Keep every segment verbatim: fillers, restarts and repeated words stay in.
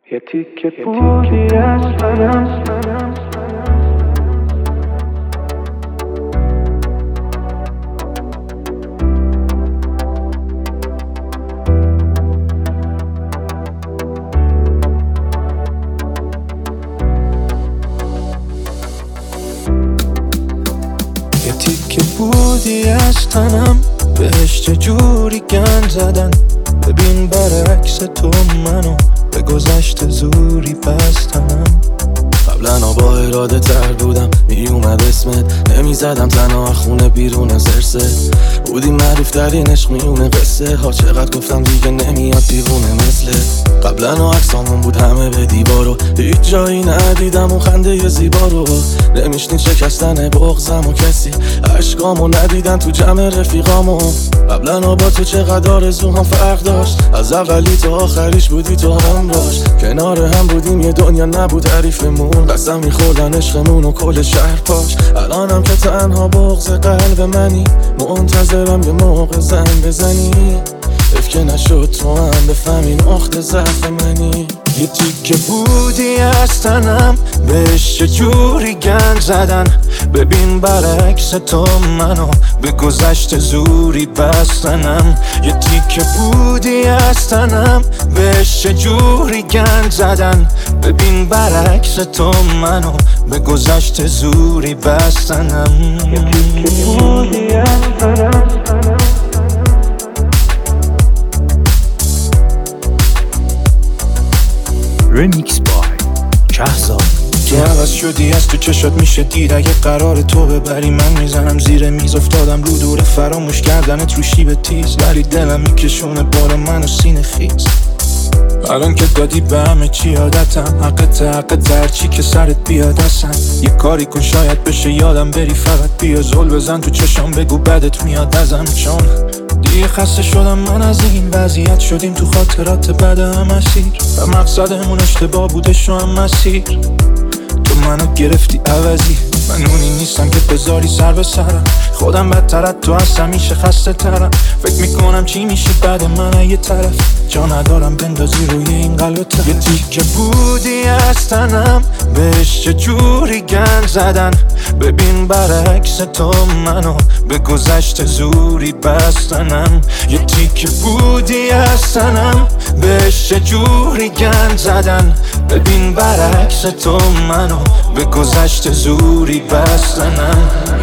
یه تیکه بودی از منم، یه تیکه بودی از تنم، بهش چجوری گند زدن. ببین برعکس تو منو به گذشت زوری بستنم. قبلا با اراده تر بودم، می اومد اسمت نمیزدم تنها خونه بیرون زرسه. بودی معروف ترین عشق میونه قصه ها، چقدر گفتم دیگه نمیاد دیوونه مثل قبلا. عکسامون بود همه به دیوارو، هیچ جایی ندیدم و خنده زیبا رو. نمیشنید شکستن بغضم و کسی عشقامو ندیدن تو جمع رفیقامو. قبلا با تو چقدر آرزوهام فرق داشت، از اولی تا آخریش بودی تو هم باش. کنار هم بودیم یه دنیا نبود حریفمون، قسم میخوردن عشقمون و کل شهر پاش. الانم که تنها بغض قلب منی، منتظرم یه موقع زنگ بزنی. اف که نشد تو هم بفهمی نقطه ضعف منی. یه تیکه بودی از تنم، بهش چجوری گند زدن. ببین برعکس تو منو به گذشت زوری بستنم. یه تیکه بودی از تنم، بهش چجوری گند زدن. ببین برعکس تو منو به گذشت زوری بستنم. یه تیکه بودی از تنم. ریمیکس بای شهزاد. تو عوض شدی، از تو چشات میشه دید. اگه قرار تو ببری من میزنم زیر میز. افتادم رو دوره فراموش کردنت رو شیب تیز، ولی دلم میکشونه بار من و سینه خیز. الان که دادی به همه چی عادتم، حقت حقت هرچی که سرت بیاد اصلا. یه کاری کن شاید بشه یادم بری، فقط بیا زل بزن تو چشام بگو بدت میاد ازم. چون دیگه خسته شدم من از این وضعیت، شدیم تو خاطرات بد هم اسیر. و مقصدمون اشتباه بوده شو هم مسیر. تو منو گرفتی عوضی، من اونی نیستم که بذاری سر به سرم. خودم بدترت تو هست، همیشه خسته ترم. فکر میکنم چی میشه بعد من یه طرف، جا ندارم بندازی روی این قلب ترف. یه تیکه بودی از تنم، بهش چجوری گند زدن. ببین برعکس تو منو به گذشت زوری بستنم. یه تیکه بودی از تنم، بهش چجوری گند زدن. ببین برعکس تو منو به گذشت زوری بستنم.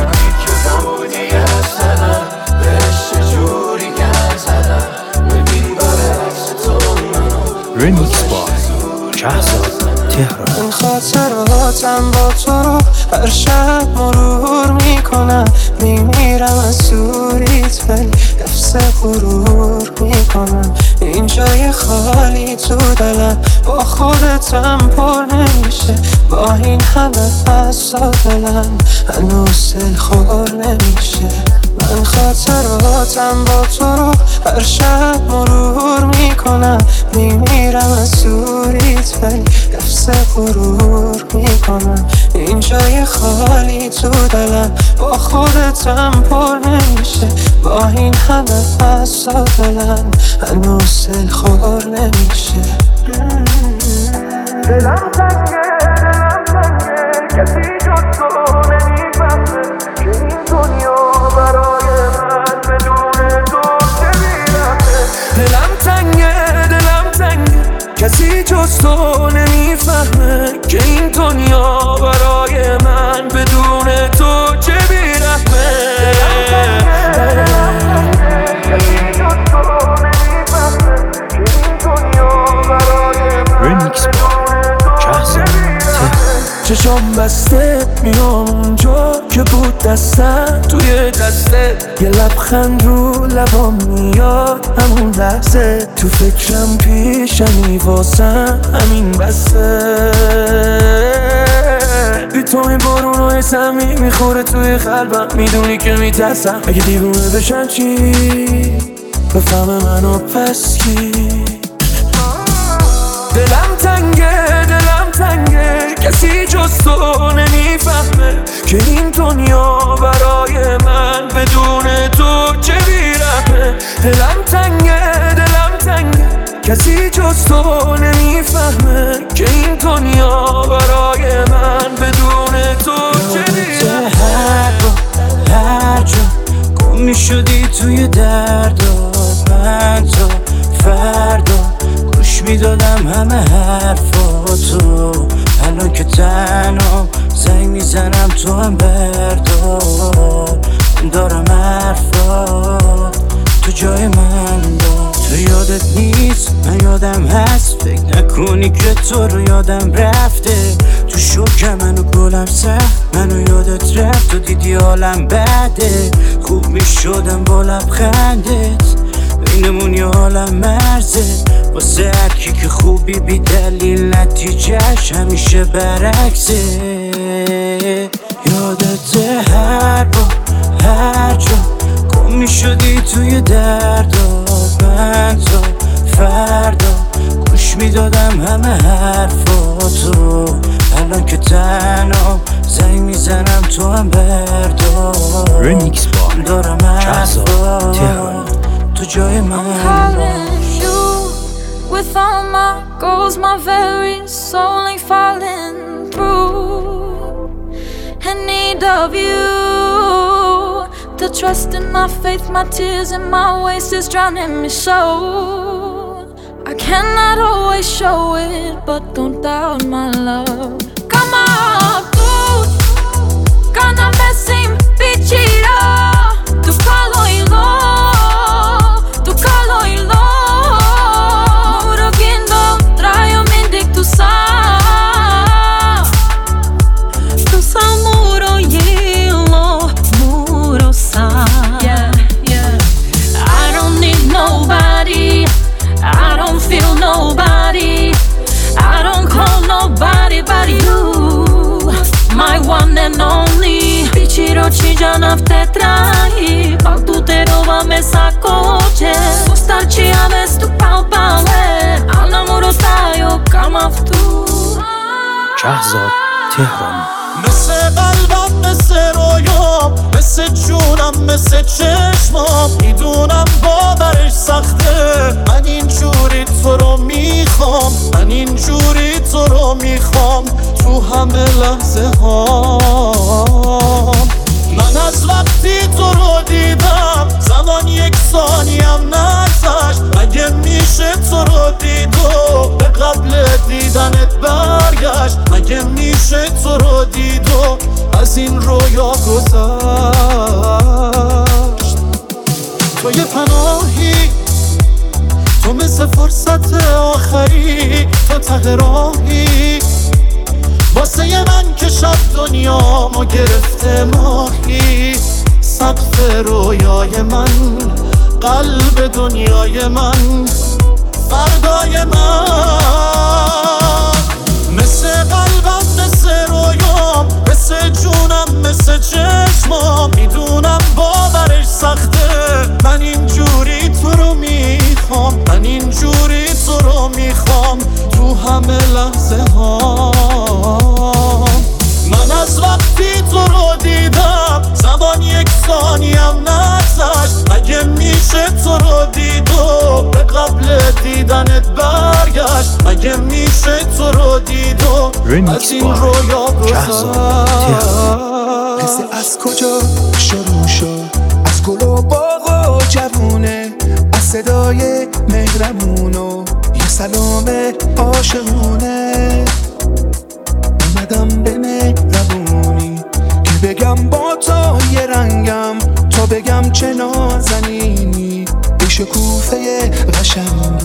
ریمیکس بای شهزاد تهران. این خاطراتم با تو رو هر شب مرور میکنم. میمیرم از سوریت ولی حفظ غرور میکنم. این جای خالی تو دلم با خودتم پر نمیشه. با این همه حساب دلم هنوز دل خور نمیشه. من خاطراتم با تو رو هر شب مرور میکنم. میمیرم از سوریت ولی حفظ غرور میکنم. این جای خالی تو دلم با خودتم پر نمیشه. با این همه حساب دلم هنوز دل خور نمیشه. دلم تنگه دلم تنگه، کسی جز تو نمیفهمه که این دنیا برای من بدون تو چه بیرمه. دلم تنگه دلم تنگه، کسی جز تو نمیفهمه که این دنیا برای من بدون تو چه بیرمه. دلم تنگه دلم تنگه، کسی جز تو نمیفهمه که این دنیا برای من. ریمیکس بای شهزاد چشام بسته میام اونجا که بود دستم توی دسته. یه لبخند رو لبام میاد همون لحظه. تو فکرم پیشمی واسم همین بسته. بی تو این بارون و اسمی میخوره توی قلبم. میدونی که میترسم اگه دیوونه بشن چی، بفهم منو پس کی. دلم تنگه دلم تنگه، کسی جز تو نمیفهمه که این دنیا برای من بدون تو چه بیرمه. دلم تنگه دلم تنگه، کسی جز تو نمیفهمه شدی توی دردات، من تا فردا گوش میدادم همه حرفاتو. الان که تنها زنگ میزنم تو هم بردار، دارم حرفات تو جای من دار. تو یادت نیست من یادم هست، فکر نکنی که تو رو یادم رفته. تو شوکم منو گلم سخت، منو یادت رفت. تو دیدی حالم بده، خوب میشدم با لبخندت. بینمون یه حالم مرزه، واسه هرکی که خوبی بی دلیل نتیجهش همیشه برعکسه. یادت هر با هر جا گم میشدی توی دردات، من تا فردا گوش میدادم همه حرفاتو. الان که تنها زنگ میزنم تو هم بردار، رمیکس با دارم شهرزاد تهران. تو جای من with all my goals, my very soul ain't falling through. In need of you, the trust in my faith, my tears and my waste is drowning me so. I cannot always show it, but don't doubt my love. Come on, dude, gonna miss him, bichiro. Tu calo y lo, tu calo y lo. Ci già nafte trai, pal tu te rovame sa koče. Starči a vestu pal pale, a na moro tajo kam aftu. شهرزاد تهران. مثل قلبم مثل رویام، مثل جونم مثل چشمام. میدونم باورش سخته، من اینجوری تو رو میخوام، من اینجوری تو رو میخوام تو همه لحظه هام. من از وقتی تو رو دیدم زمان یک ثانیم نگذشت. مگه میشه تو رو دید و به قبل دیدنت برگشت؟ مگه میشه تو رو دید و از این رویا گذشت؟ تو یه پناهی، تو مثل فرصت آخری، تو ته راهی واسه من که شب دنیامو گرفته ماهی. سقف رویای من، قلب دنیای من، فردای من. مثل قلبم مثل رویام، مثل جونم مثل چشمام. میدونم باورش سخته، من اینجوری تو رو میخوام، من اینجوری تو رو میخوام تو همه لحظه ها. من از وقتی تو رو دیدم زمان یک ثانیم نگذشت. مگه میشه تو رو دید و به قبل دیدنت برگشت؟ مگه میشه تو رو دید و از این رویا گذشت؟ قصه از کجا شروع شد؟ از گل و باغ و جوونه، از صدای مهرمون و یه سلام عاشقونه. اومدم به مهربونی که بگم با تو یه رنگم، تا بگم چه نازنینی ای شکوفه قشنگ.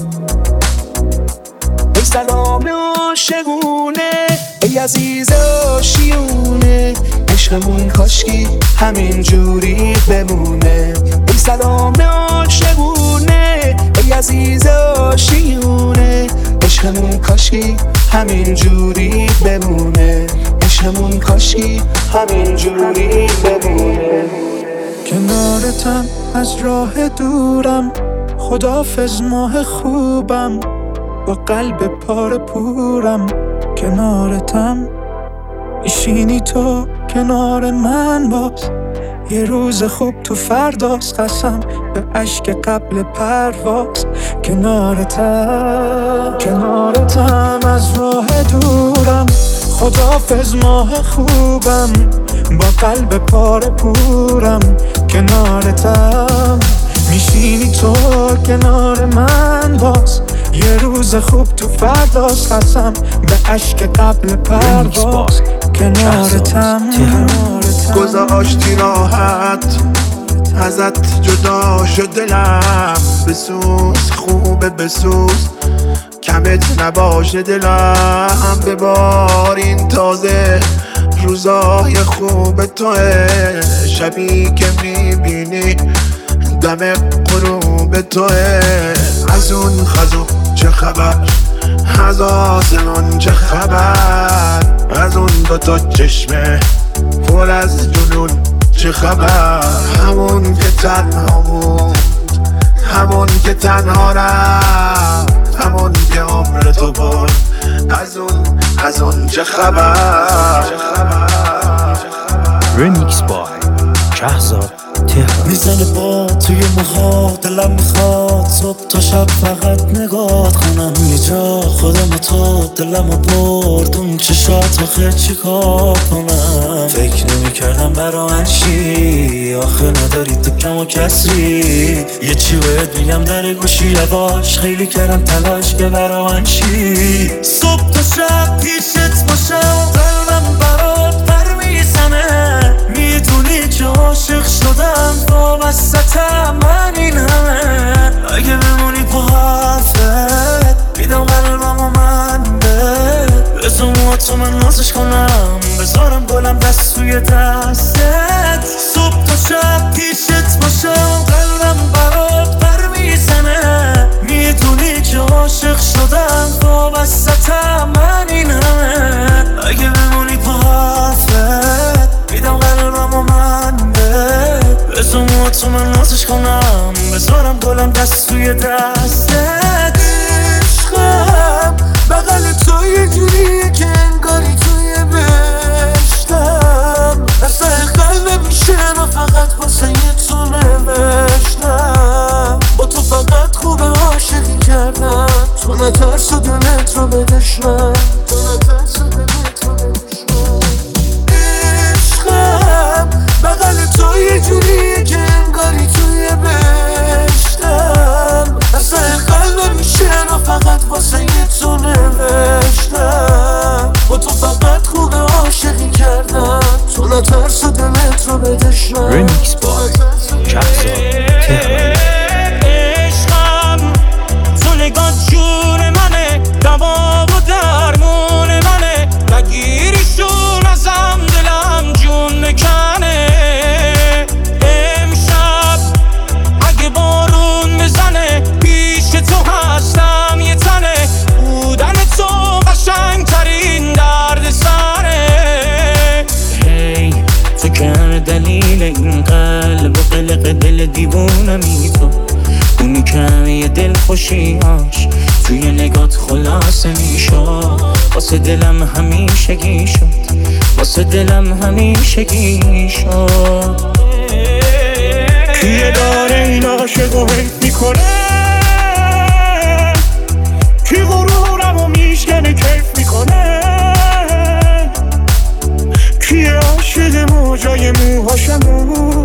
ای سلام عاشقونه، ای عزیز آشیونه، عشقمون کاشکی همین جوری بمونه. ای سلام عاشقونه، ای عزیز آشیونه، عشقمون کاشکی همین جوری بمونه. عشقمون کاشکی همین جوری بمونه. کنارتم از راه دورم، خدافظ ماه خوبم، با قلب پاره پورم. کنارتم میشینی تو کنار من باز، یه روز خوب تو فرداست، قسم به اشک قبل پرواز. کنارتم کنارتم از راه دورم، خدافظ ماه خوبم، با قلب پاره پورم کنارتم، میشینی تو کنار من باز، یه روز خوب تو فرداست، قسم به عشق قبل پرواز کنارتم. گذاشتی راحت ازت جدا شد دلم، بسوز خوبه بسوز کمت نباشه دلم، ببارین تازه روزای خوب توه، شبی که میبینی دم غروب توه. از اون خزو چه خبر، از آسمون چه خبر، از اون دوتا چشمه پر از جنون چه خبر، همون که تنها بود، همون که تنها رفت، همون که عمر تو بود، از اون از اون چه خبر. رمیکس بای شهزاد تهرانی. میزنه با توی موها، دلم میخواد صبح تا شب فقط نگاه کنم، یه جا خودم و تو دلم رو برد اون چشات، آخه چی کار کنم؟ فکر نمی کردم برا من چی، آخه نداری تو کم و کسری، یه چی باید میگم در گوشی لباش، خیلی کردم تلاش که برا من چی. صبح تا شب پیشت باشم، قلبم برات پر میزنه، میدونی که عاشق شدم وابستم من این همه، اگه بمونی پا حرفت میدم قلبم و من بهت، بزو موهاتو من نازش کنم، بذارم گلم دست توی دستت. صبح تا شب پیشت باشم، قلبم برات پر میزنه، میدونی که عاشق شدم وابستم من این همه، اگه بمونی پا حرفت میدم قلبم و من بهت، بزو موهاتو من نازش کنم، بذارم گلم دست توی دستت. عشقم بغل تو یه جوریه که انگاری توی بهشتم، اصلا قلبم میشه و فقط واسه یه تو نوشتم، با تو فقط خوبه عاشقی کردم، تو نترس و دلت رو به دشمن، تو نترس و دلت رو به دشمن. عشقم بغل تو یه جوریه که انگاری توی بهشتم، اصلا قلبم میشه و فقط واسه یه تو نوشتم، با تو فقط خوبه عاشقی کردم، تو نترس و دلت رو به دشمن. رمیکس بای شهزاد تهرانی. عشقم تو نگاه جون منه، دوا و درمون منه، نگیریشون ازم دلم جون نکنه. امشب اگه بارون بزنه پیش تو هستم یه تنه، بودن تو قشنگترین درد سره. هی تو که دلیل این قلب و قلق دل دیوونمی، تو اونی کمی دل خوشیاش توی نگات خلاصه میشد، واسه دلم همیشگی شد، واسه دلم همیشگی شد. کیه داره این عاشقو حیف میکنه، کی غرورمو میشکنه کیف میکنه، کیه عاشق موجای موهاشمو،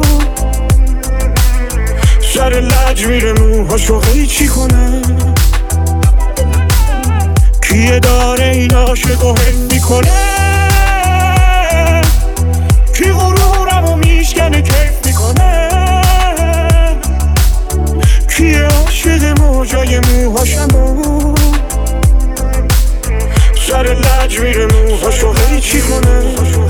سر لج میره موهاشو قیچی کنه. کیه داره این عاشقو حیف میکنه، کی غرورمو میشکنه کیف میکنه، کیه عاشق موجای موهاشمو، سر لج میره موهاشو قیچی کنه.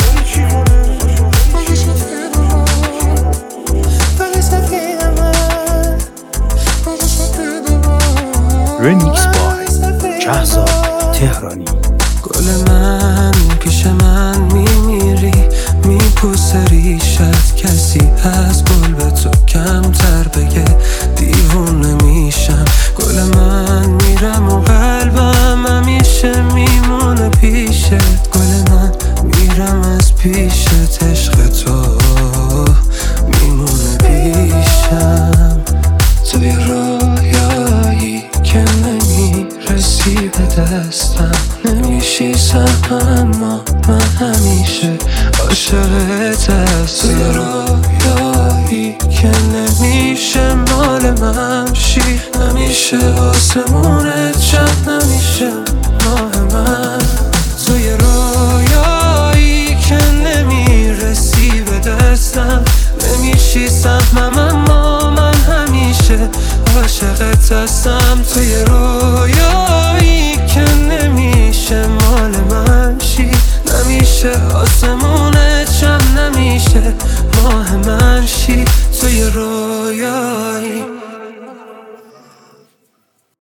رمیکس بای شهزاد تهرانی. گل من پیش من میمیری، میپوسه ریشت، کسی از گل به تو کمتر بگه دیوونه میشم. گل من میرم و قلبم همیشه میمونه پیشت، گل من میرم از پیشت، عشق تو میمونه پیشم. توی رویایی که نمیرسی به دستم، نمیشه نمیشی سهم، اما من همیشه عاشقت هستم. توی رویایی که نمیشه مال من شی، نمیشه آسمونت چند، نمیشه ماه من. توی رویایی که نمیرسی به دستم، نمیشی سهمم، اما من همیشه عاشقت هستم. توی رویایی که نمیشه مال من شی، نمیشه آسمون